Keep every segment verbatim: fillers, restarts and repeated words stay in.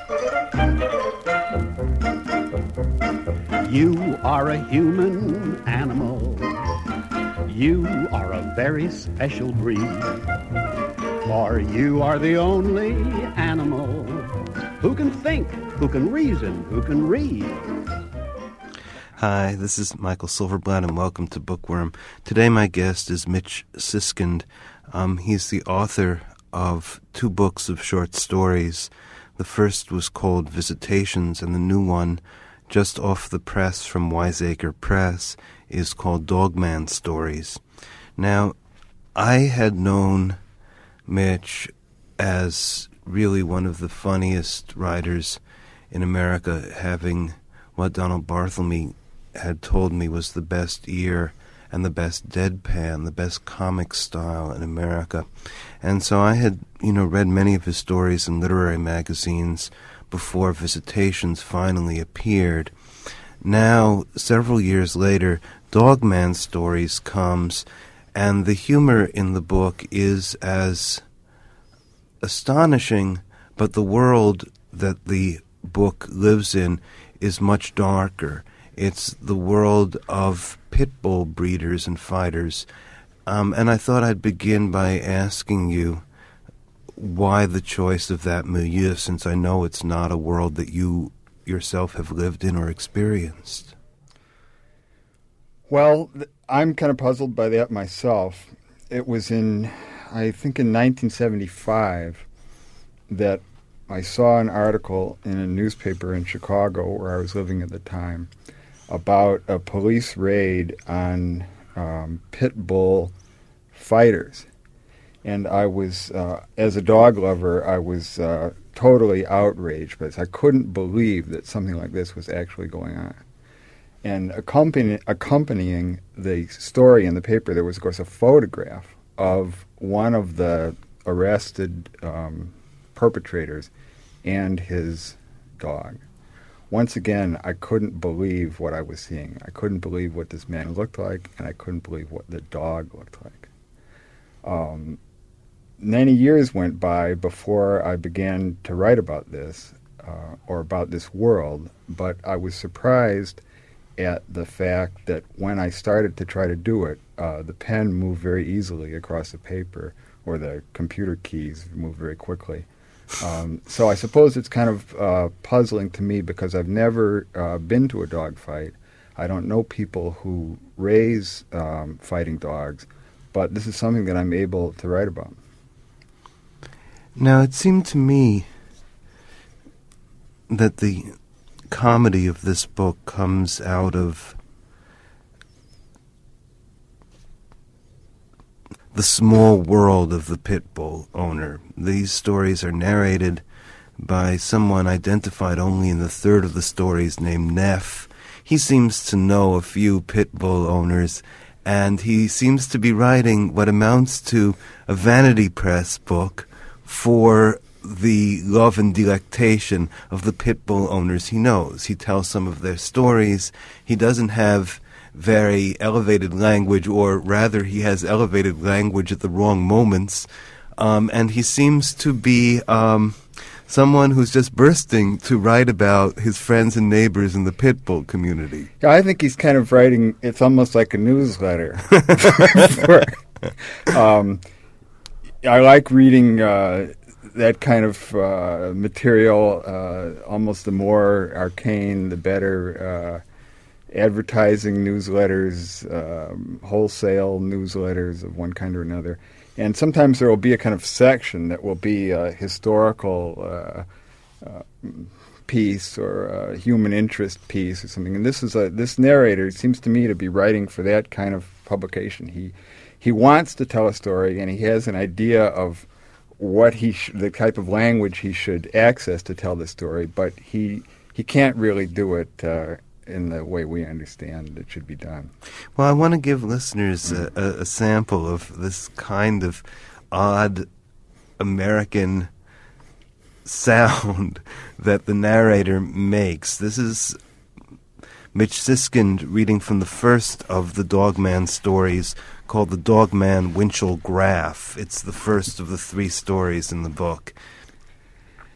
You are a human animal. You are a very special breed. For you are the only animal who can think, who can reason, who can read. Hi, this is Michael Silverblatt, and welcome to Bookworm. Today my guest is Mitch Siskind. Um, he's the author of two books of short stories. The first was called Visitations, and the new one, just off the press from Wiseacre Press, is called Dogman Stories. Now, I had known Mitch as really one of the funniest writers in America, having what Donald Barthelme had told me was the best ear and the best deadpan, the best comic style in America. And so I had, you know, read many of his stories in literary magazines before Visitations finally appeared. Now, several years later, Dogman Stories comes, and the humor in the book is as astonishing, but the world that the book lives in is much darker. It's the world of pit bull breeders and fighters. Um, and I thought I'd begin by asking you why the choice of that milieu, since I know it's not a world that you yourself have lived in or experienced. Well, I'm kind of puzzled by that myself. It was in, I think in nineteen seventy-five, that I saw an article in a newspaper in Chicago, where I was living at the time, about a police raid on um, pit bull fighters. And I was, uh, as a dog lover, I was uh, totally outraged by this. I couldn't believe that something like this was actually going on. And accompany, accompanying the story in the paper, there was, of course, a photograph of one of the arrested um, perpetrators and his dog. Once again, I couldn't believe what I was seeing. I couldn't believe what this man looked like, and I couldn't believe what the dog looked like. Um, many years went by before I began to write about this, uh, or about this world, but I was surprised at the fact that when I started to try to do it, uh, the pen moved very easily across the paper, or the computer keys moved very quickly. Um, so I suppose it's kind of uh, puzzling to me, because I've never uh, been to a dog fight. I don't know people who raise um, fighting dogs, but this is something that I'm able to write about. Now, it seemed to me that the comedy of this book comes out of the small world of the pit bull owner. These stories are narrated by someone identified only in the third of the stories, named Neff. He seems to know a few pit bull owners, and he seems to be writing what amounts to a vanity press book for the love and delectation of the pit bull owners he knows. He tells some of their stories. He doesn't have very elevated language, or rather he has elevated language at the wrong moments, um, and he seems to be um, someone who's just bursting to write about his friends and neighbors in the pit bull community. Yeah, I think he's kind of writing, it's almost like a newsletter. for, um, I like reading uh, that kind of uh, material. Uh, almost the more arcane, the better. Uh, advertising newsletters, um, wholesale newsletters of one kind or another. And sometimes there will be a kind of section that will be a historical uh, uh, piece, or a human interest piece or something. And this is a this narrator seems to me to be writing for that kind of publication. He he wants to tell a story, and he has an idea of what he sh- the type of language he should access to tell the story, but he he can't really do it uh, in the way we understand it should be done. Well, I want to give listeners a, a, a sample of this kind of odd American sound that the narrator makes. This is Mitch Siskind reading from the first of the Dogman stories, called The Dogman Winchell Graph. It's the first of the three stories in the book.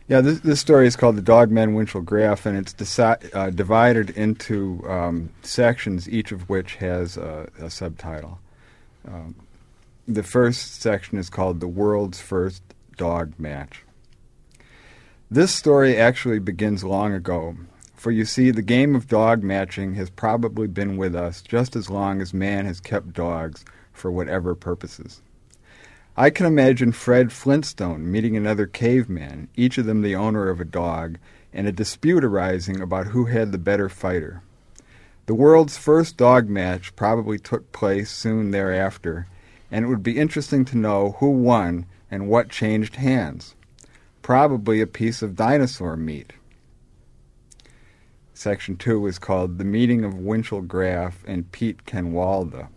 Yeah, this, this story is called The Dogman Winchell Graf, and it's deci- uh, divided into um, sections, each of which has a, a subtitle. Um, the first section is called The World's First Dog Match. This story actually begins long ago, for you see, the game of dog matching has probably been with us just as long as man has kept dogs for whatever purposes. I can imagine Fred Flintstone meeting another caveman, each of them the owner of a dog, and a dispute arising about who had the better fighter. The world's first dog match probably took place soon thereafter, and it would be interesting to know who won and what changed hands. Probably a piece of dinosaur meat. Section two is called The Meeting of Winchell Graf and Pete Kenwalda.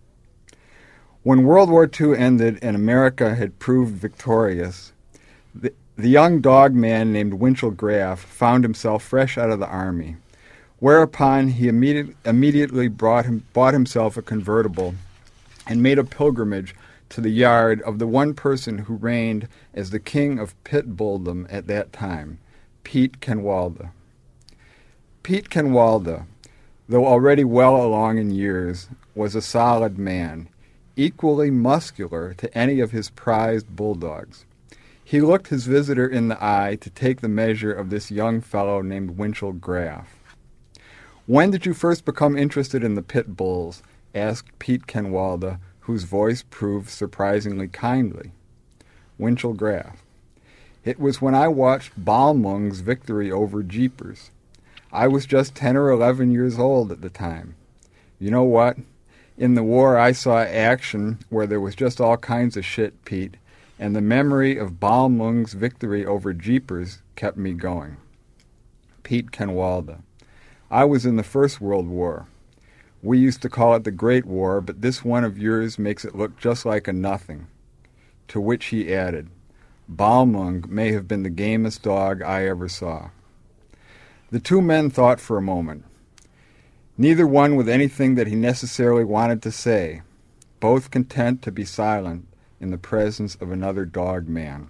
When World War Two ended and America had proved victorious, the, the young dog man named Winchell Graf found himself fresh out of the army, whereupon he immediate, immediately brought him, bought himself a convertible and made a pilgrimage to the yard of the one person who reigned as the king of pit bulldom at that time, Pete Kenwalda. Pete Kenwalda, though already well along in years, was a solid man, equally muscular to any of his prized bulldogs. He looked his visitor in the eye to take the measure of this young fellow named Winchell Graf. "When did you first become interested in the pit bulls?" asked Pete Kenwalda, whose voice proved surprisingly kindly. Winchell Graf: "It was when I watched Balmung's victory over Jeepers. I was just ten or eleven years old at the time. You know what? In the war, I saw action where there was just all kinds of shit, Pete, and the memory of Balmung's victory over Jeepers kept me going." Pete Kenwalda: "I was in the First World War. We used to call it the Great War, but this one of yours makes it look just like a nothing." To which he added, "Balmung may have been the gamest dog I ever saw." The two men thought for a moment, neither one with anything that he necessarily wanted to say, both content to be silent in the presence of another dog man.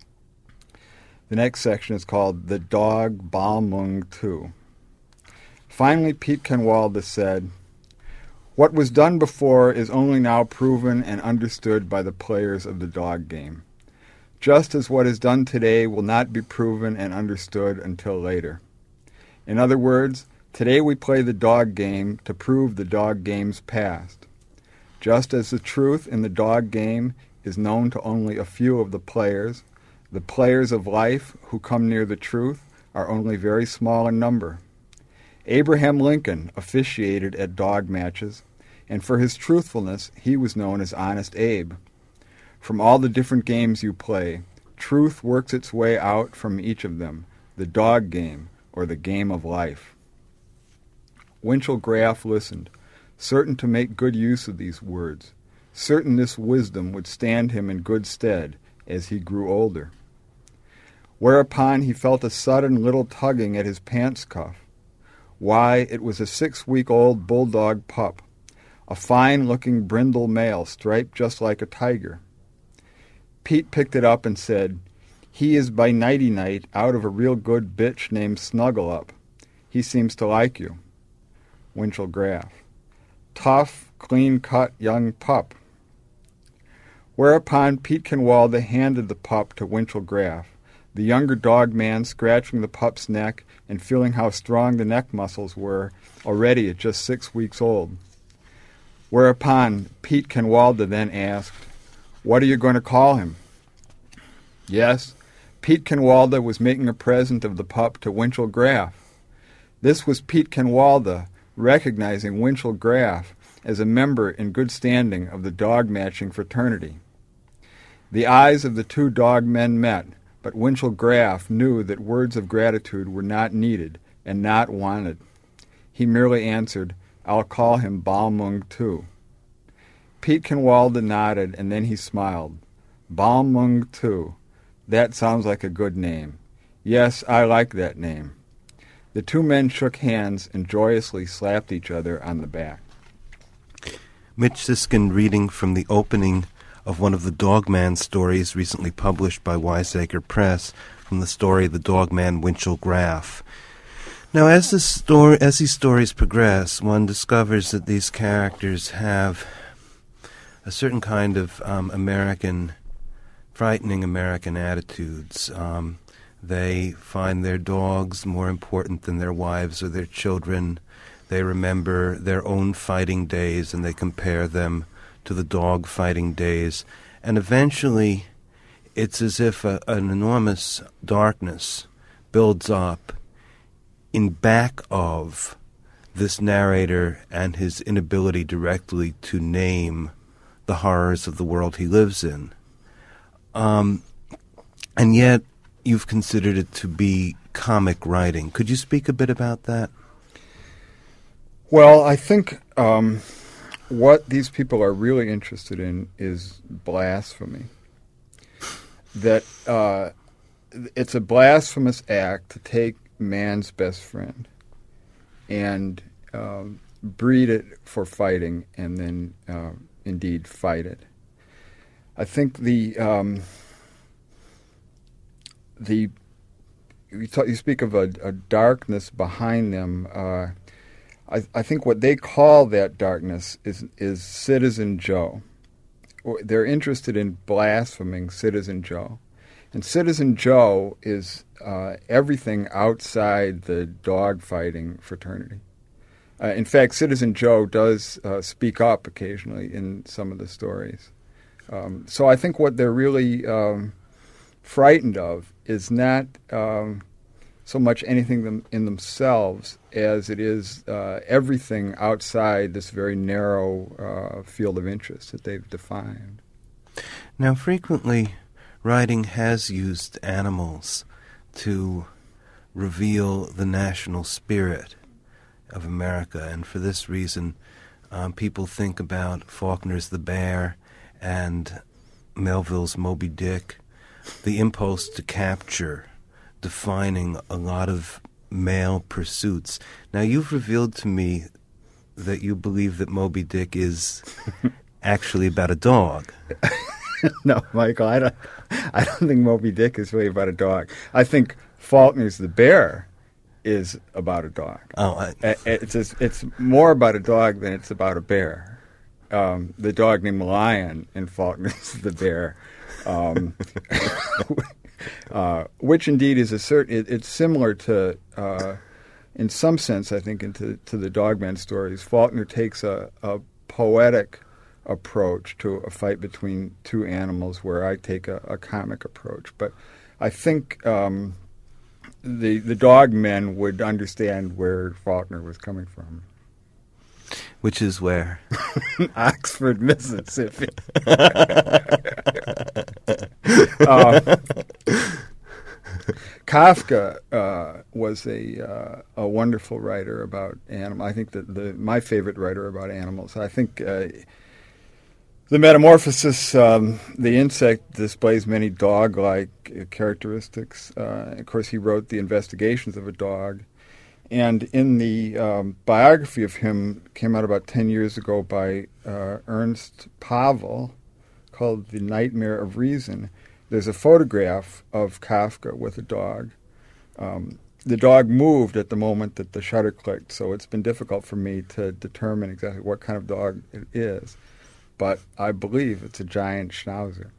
The next section is called The Dog Balmung two. Finally, Pete Kenwalda said, "What was done before is only now proven and understood by the players of the dog game, just as what is done today will not be proven and understood until later. In other words, today we play the dog game to prove the dog game's past. Just as the truth in the dog game is known to only a few of the players, the players of life who come near the truth are only very small in number. Abraham Lincoln officiated at dog matches, and for his truthfulness he was known as Honest Abe. From all the different games you play, truth works its way out from each of them, the dog game, or the game of life." Winchell Graf listened, certain to make good use of these words, certain this wisdom would stand him in good stead as he grew older. Whereupon he felt a sudden little tugging at his pants cuff. Why, it was a six-week-old bulldog pup, a fine-looking brindle male striped just like a tiger. Pete picked it up and said, "He is by nighty-night out of a real good bitch named Snuggle-Up. He seems to like you." Winchell Graf: "Tough, clean-cut young pup." Whereupon Pete Kenwalda handed the pup to Winchell Graf, the younger dog man scratching the pup's neck and feeling how strong the neck muscles were already at just six weeks old. Whereupon Pete Kenwalda then asked, "What are you going to call him?" Yes, Pete Kenwalda was making a present of the pup to Winchell Graf. This was Pete Kenwalda recognizing Winchell Graf as a member in good standing of the dog-matching fraternity. The eyes of the two dog men met, but Winchell Graf knew that words of gratitude were not needed and not wanted. He merely answered, "I'll call him Balmung too." Pete Kenwalda nodded, and then he smiled. "Balmung too. That sounds like a good name. Yes, I like that name." The two men shook hands and joyously slapped each other on the back. Mitch Siskind reading from the opening of one of the Dogman stories recently published by Wiseacre Press, from the story The Dog Man Winchell Graff. Now, as the story, as these stories progress, one discovers that these characters have a certain kind of um, American, frightening American attitudes. Um, they find their dogs more important than their wives or their children. They remember their own fighting days and they compare them to the dog fighting days. And eventually, it's as if a, an enormous darkness builds up in back of this narrator and his inability directly to name the horrors of the world he lives in. Um, and yet, you've considered it to be comic writing. Could you speak a bit about that? Well, I think um, what these people are really interested in is blasphemy. That uh, it's a blasphemous act to take man's best friend and um, breed it for fighting and then uh, indeed fight it. I think the um, the you, talk, you speak of a, a darkness behind them. Uh, I, I think what they call that darkness is is Citizen Joe. They're interested in blaspheming Citizen Joe. And Citizen Joe is uh, everything outside the dog-fighting fraternity. Uh, in fact, Citizen Joe does uh, speak up occasionally in some of the stories. Um, so I think what they're really um, frightened of is not um, so much anything them, in themselves as it is uh, everything outside this very narrow uh, field of interest that they've defined. Now, frequently, writing has used animals to reveal the national spirit of America, and for this reason, um, people think about Faulkner's The Bear and Melville's Moby Dick, the impulse to capture, defining a lot of male pursuits. Now, you've revealed to me that you believe that Moby Dick is actually about a dog. No, Michael, I don't. I don't think Moby Dick is really about a dog. I think Faulkner's The Bear is about a dog. Oh, I... it's it's, it's more about a dog than it's about a bear. Um, the dog named Lion in Faulkner's The Bear, um, uh, which indeed is a certain. It, it's similar to, uh, in some sense, I think, into to the Dogman stories. Faulkner takes a, a poetic approach to a fight between two animals, where I take a, a comic approach. But I think um, the the dog men would understand where Faulkner was coming from. Which is where? Oxford, Mississippi. uh, Kafka uh, was a uh, a wonderful writer about animals. I think that the my favorite writer about animals. I think. Uh, The Metamorphosis, um, the insect displays many dog-like uh, characteristics. Uh, of course, he wrote the Investigations of a Dog. And in the um, biography of him, came out about ten years ago by uh, Ernst Pavel, called The Nightmare of Reason, there's a photograph of Kafka with a dog. Um, the dog moved at the moment that the shutter clicked, so it's been difficult for me to determine exactly what kind of dog it is. But I believe it's a giant schnauzer.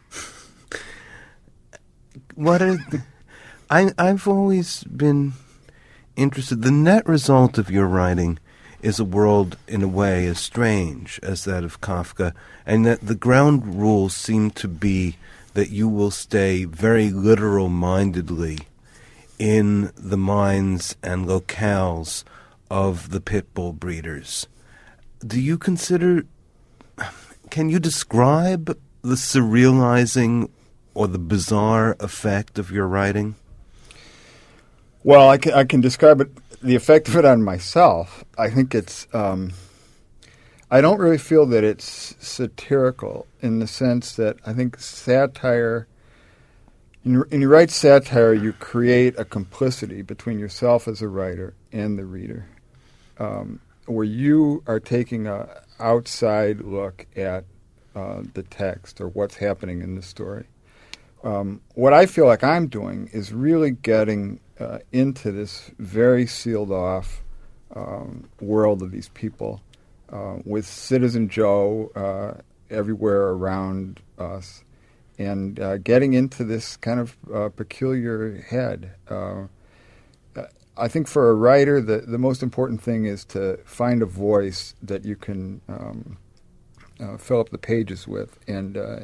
What are I? I've always been interested. The net result of your writing is a world, in a way, as strange as that of Kafka, and that the ground rules seem to be that you will stay very literal-mindedly in the minds and locales of the pit bull breeders. Do you consider... Can you describe the surrealizing or the bizarre effect of your writing? Well, I can, I can describe it, the effect of it on myself. I think it's, um, I don't really feel that it's satirical in the sense that I think satire, when you write satire, you create a complicity between yourself as a writer and the reader, um, where you are taking a outside look at uh, the text or what's happening in the story. um, what I feel like I'm doing is really getting uh, into this very sealed-off um, world of these people, uh, with Citizen Joe uh, everywhere around us, and uh, getting into this kind of uh, peculiar head. Uh, I think for a writer, the, the most important thing is to find a voice that you can um, uh, fill up the pages with. And uh,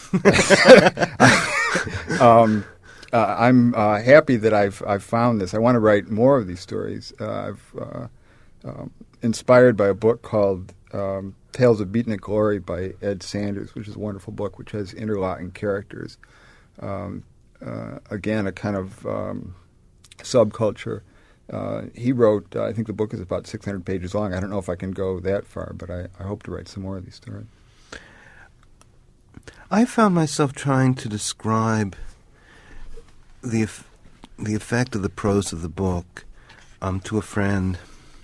um, uh, I'm uh, happy that I've I've found this. I want to write more of these stories. Uh, I've uh, um, inspired by a book called um, Tales of Beatnik Glory by Ed Sanders, which is a wonderful book, which has interlocking characters. Um, uh, again, a kind of um, subculture. Uh, he wrote, uh, I think the book is about six hundred pages long. I don't know if I can go that far, but I, I hope to write some more of these stories. I found myself trying to describe the the effect of the prose of the book um, to a friend,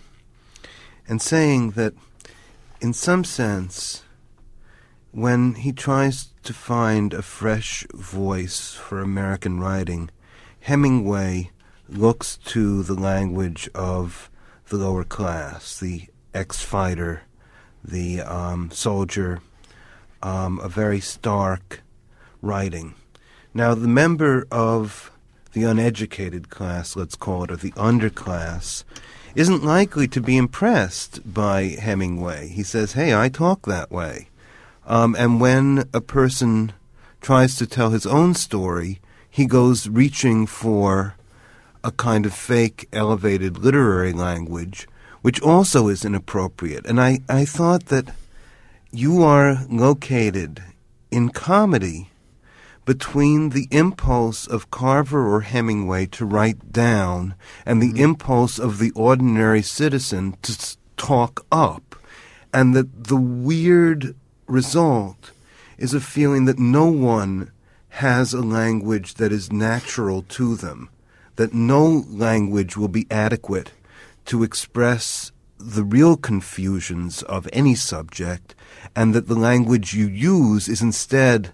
and saying that, in some sense, when he tries to find a fresh voice for American writing, Hemingway looks to the language of the lower class, the ex-fighter, the um, soldier, um, a very stark writing. Now, the member of the uneducated class, let's call it, or the underclass, isn't likely to be impressed by Hemingway. He says, hey, I talk that way. Um, and when a person tries to tell his own story, he goes reaching for a kind of fake, elevated literary language, which also is inappropriate. And I, I thought that you are located in comedy between the impulse of Carver or Hemingway to write down and the mm-hmm. impulse of the ordinary citizen to s- talk up. And that the weird result is a feeling that no one has a language that is natural to them, that no language will be adequate to express the real confusions of any subject, and that the language you use is instead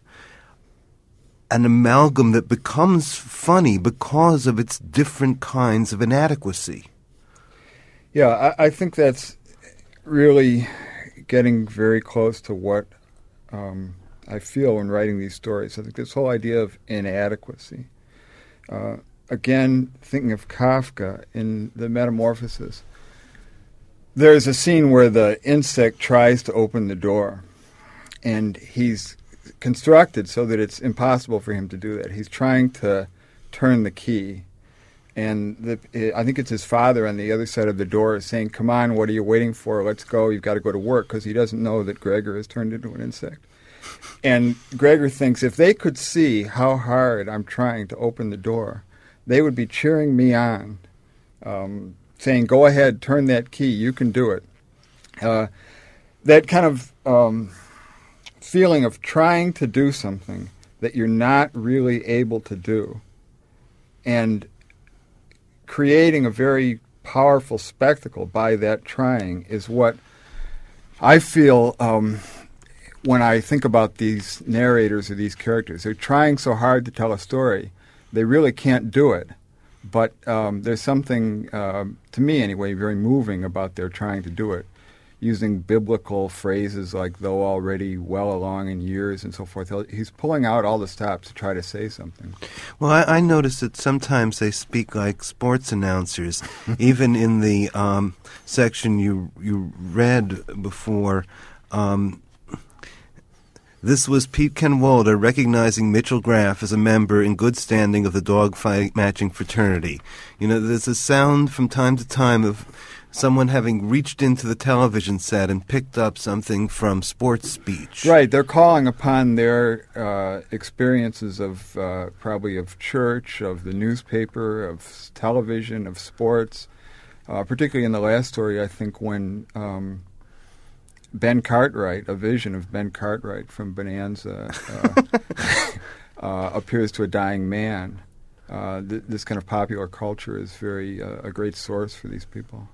an amalgam that becomes funny because of its different kinds of inadequacy. Yeah, I, I think that's really getting very close to what um, I feel when writing these stories. I think this whole idea of inadequacy. Uh, Again, thinking of Kafka in The Metamorphosis, there's a scene where the insect tries to open the door, and he's constructed so that it's impossible for him to do that. He's trying to turn the key, and the, I think it's his father on the other side of the door is saying, come on, what are you waiting for? Let's go. You've got to go to work, because he doesn't know that Gregor has turned into an insect. And Gregor thinks, if they could see how hard I'm trying to open the door, they would be cheering me on, um, saying, go ahead, turn that key, you can do it. Uh, that kind of um, feeling of trying to do something that you're not really able to do, and creating a very powerful spectacle by that trying, is what I feel um, when I think about these narrators or these characters. They're trying so hard to tell a story. They really can't do it, but um, there's something, uh, to me anyway, very moving about their trying to do it, using biblical phrases like though already well along in years and so forth. He's pulling out all the stops to try to say something. Well, I, I noticed that sometimes they speak like sports announcers, even in the um, section you you read before. Um, This was Pete Kenwalder recognizing Mitchell Graff as a member in good standing of the dog fight matching fraternity. You know, there's a sound from time to time of someone having reached into the television set and picked up something from sports speech. Right. They're calling upon their uh, experiences of uh, probably of church, of the newspaper, of television, of sports, uh, particularly in the last story, I think, when Um, Ben Cartwright, a vision of Ben Cartwright from Bonanza, uh, uh, appears to a dying man. Uh, th- this kind of popular culture is very uh, a great source for these people.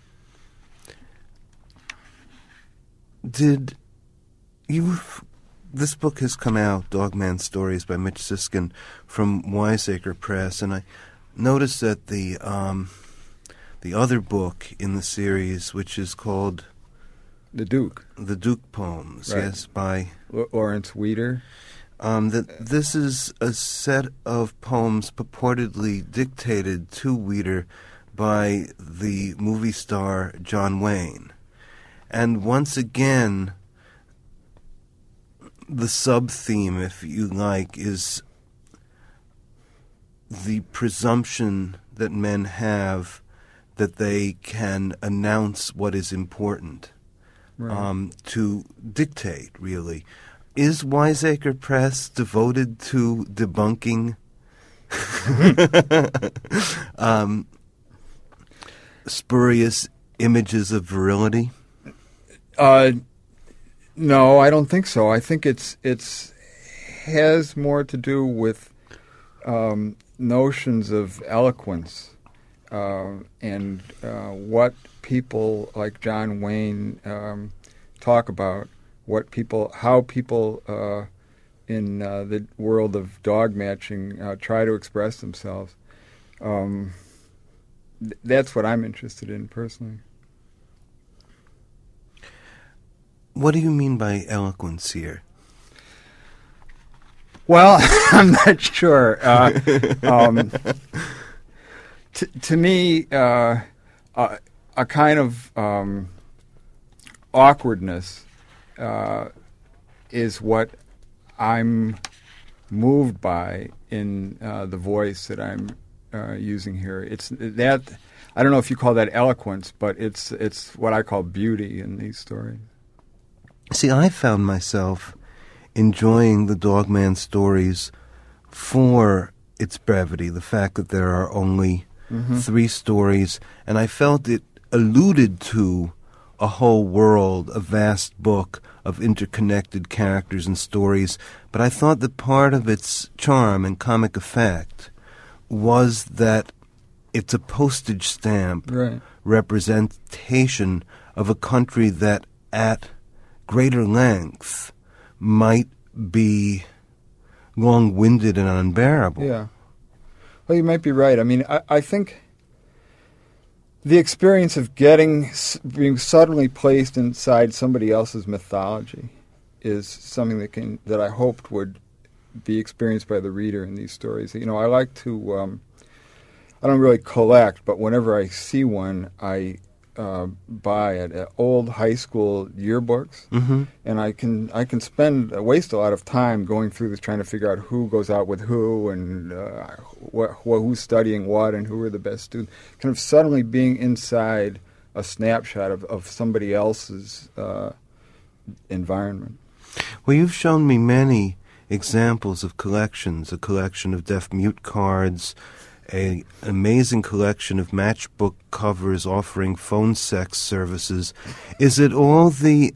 Did you f- this book has come out, Dogman Stories by Mitch Siskind, from Wiseacre Press, and I noticed that the um, the other book in the series, which is called The Duke. The Duke Poems, Right. yes, by L- Lawrence Weeder. Um, that this is a set of poems purportedly dictated to Weeder by the movie star John Wayne. And once again, the sub-theme, if you like, is the presumption that men have that they can announce what is important, Right. um, to dictate, really. Is Wiseacre Press devoted to debunking um, spurious images of virility? Uh, no, I don't think so. I think it's it's has more to do with um, notions of eloquence uh, and uh, what people like John Wayne um, talk about. What people, how people uh, in uh, the world of dog matching uh, try to express themselves. Um, th- that's what I'm interested in personally. What do you mean by eloquence here? Well, I'm not sure. Uh, um, t- to me, uh, uh, a kind of um, awkwardness uh, is what I'm moved by in uh, the voice that I'm uh, using here. It's that I don't know if you call that eloquence, but it's it's what I call beauty in these stories. See, I found myself enjoying the Dogman Stories for its brevity, the fact that there are only mm-hmm. three stories, and I felt it alluded to a whole world, a vast book of interconnected characters and stories, but I thought that part of its charm and comic effect was that it's a postage stamp Right. representation of a country that at greater length might be long-winded and unbearable. Yeah. Well, you might be right. I mean, I, I think the experience of getting, being suddenly placed inside somebody else's mythology is something that can, that I hoped would be experienced by the reader in these stories. You know, I like to, um, I don't really collect, but whenever I see one, I uh, buy it. Uh, old high school yearbooks, Mm-hmm. and I can I can spend uh, waste a lot of time going through this, trying to figure out who goes out with who and uh, wh- wh- who's studying what and who are the best students. Kind of suddenly being inside a snapshot of, of somebody else's uh, environment. Well, you've shown me many examples of collections, a collection of deaf-mute cards, a, an amazing collection of matchbook covers offering phone sex services. Is it all the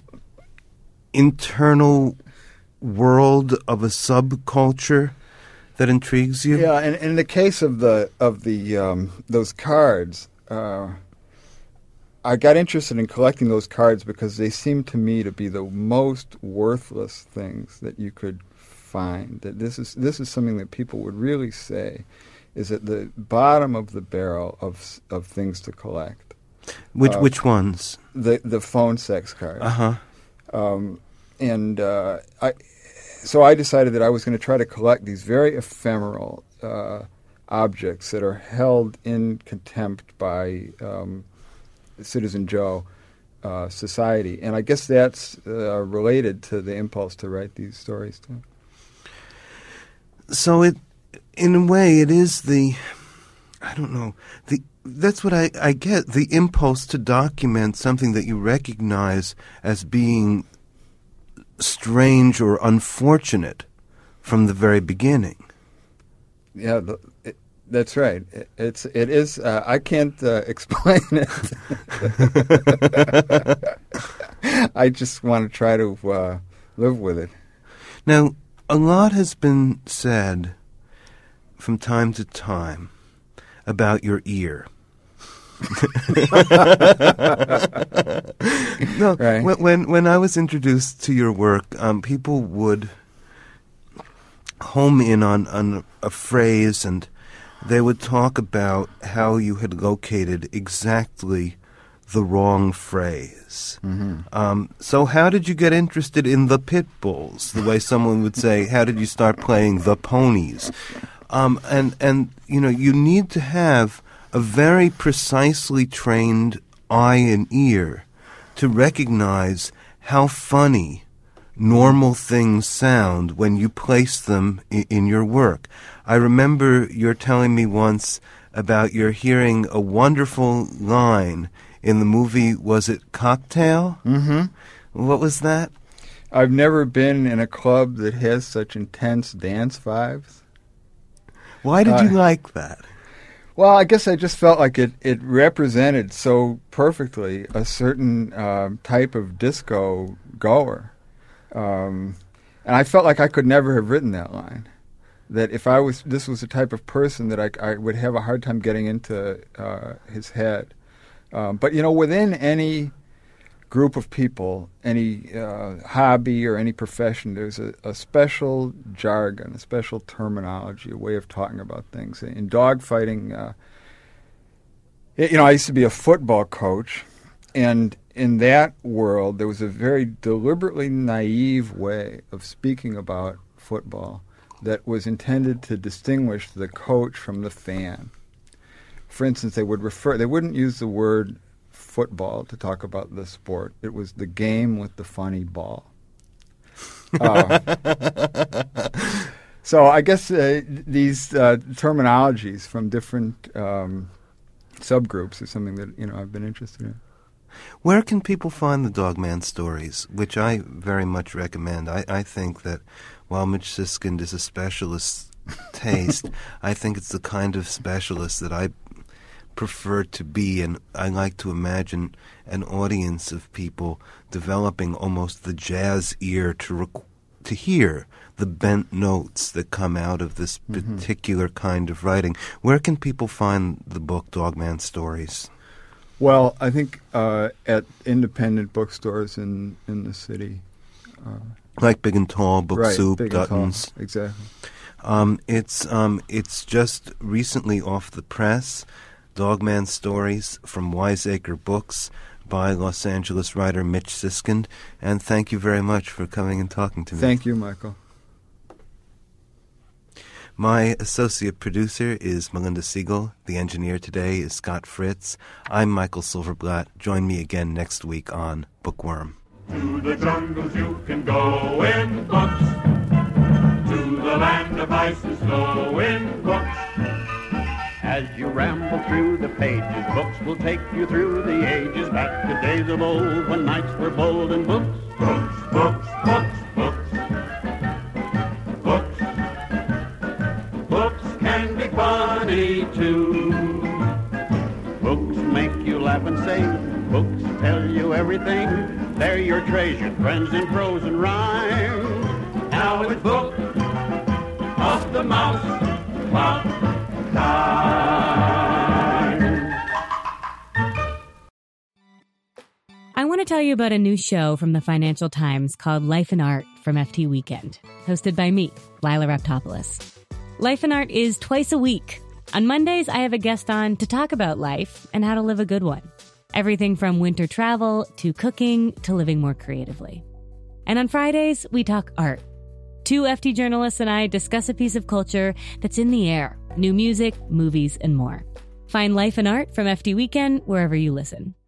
internal world of a subculture that intrigues you? Yeah, and, and in the case of the of the um, those cards, uh, I got interested in collecting those cards because they seem to me to be the most worthless things that you could find. That this is this is something that people would really say is at the bottom of the barrel of of things to collect. Which uh, which ones? The the phone sex cards. Uh huh. Um, and uh, I, so I decided that I was going to try to collect these very ephemeral uh, objects that are held in contempt by um, Citizen Joe uh, society, and I guess that's uh, related to the impulse to write these stories too. So it, in a way, it is the, I don't know, the that's what I, I get, the impulse to document something that you recognize as being strange or unfortunate from the very beginning. Yeah, the, it, that's right. It, it's it is. Uh, I can't uh, explain it. I just want to try to uh, live with it. Now, a lot has been said from time to time about your ear. No, Right. when, when when I was introduced to your work, um, people would home in on, on a phrase, and they would talk about how you had located exactly the wrong phrase. Mm-hmm. Um, so how did you get interested in the pit bulls? The way someone would say, how did you start playing the ponies? Um, and, and, you know, you need to have a very precisely trained eye and ear to recognize how funny normal things sound when you place them in, in your work. I remember you're telling me once about your hearing a wonderful line in the movie, was it Cocktail? Mm-hmm. What was that? I've never been in a club that has such intense dance vibes. Why did Uh, you like that? Well, I guess I just felt like it, it represented so perfectly a certain um, type of disco goer. Um, and I felt like I could never have written that line. That if I was, this was the type of person that I, I would have a hard time getting into uh, his head. Um, but, you know, within any group of people, any uh, hobby or any profession, there's a, a special jargon, a special terminology, a way of talking about things. In dogfighting, uh, it, you know, I used to be a football coach, and in that world, there was a very deliberately naive way of speaking about football that was intended to distinguish the coach from the fan. For instance, they would refer, they wouldn't use the word football to talk about the sport. It was the game with the funny ball. Uh, so I guess uh, these uh, terminologies from different um, subgroups is something that, you know, I've been interested in. Where can people find the Dogman stories, which I very much recommend? I, I think that while Mitch Siskind is a specialist taste, I think it's the kind of specialist that I prefer to be, and I like to imagine an audience of people developing almost the jazz ear to rec- to hear the bent notes that come out of this Mm-hmm. particular kind of writing. Where can people find the book Dogman Stories? Well, I think uh, at independent bookstores in, in the city. Uh, Like Big and Tall, Book right, Soup, Big and Tall, Dutton's. exactly. Um, it's um, it's just recently off the press. Dogman Stories from Wiseacre Books by Los Angeles writer Mitch Siskind. And thank you very much for coming and talking to me. Thank you, Michael. My associate producer is Melinda Siegel. The engineer today is Scott Fritz. I'm Michael Silverblatt. Join me again next week on Bookworm. To the jungles you can go in books. To the land of ices go in books. As you ramble through the pages, books will take you through the ages, back to days of old when nights were bold and books. Books, books, books, books. Books. Books can be funny too. Books make you laugh and sing. Books tell you everything. They're your treasured friends in prose and rhyme. Now it's book of the mouse clock time. I want to tell you about a new show from the Financial Times called Life and Art from F T Weekend, hosted by me, Lila Raptopoulos. Life and Art is twice a week. On Mondays, I have a guest on to talk about life and how to live a good one. Everything from winter travel to cooking to living more creatively. And on Fridays, we talk art. Two F T journalists and I discuss a piece of culture that's in the air, new music, movies, and more. Find Life and Art from F T Weekend wherever you listen.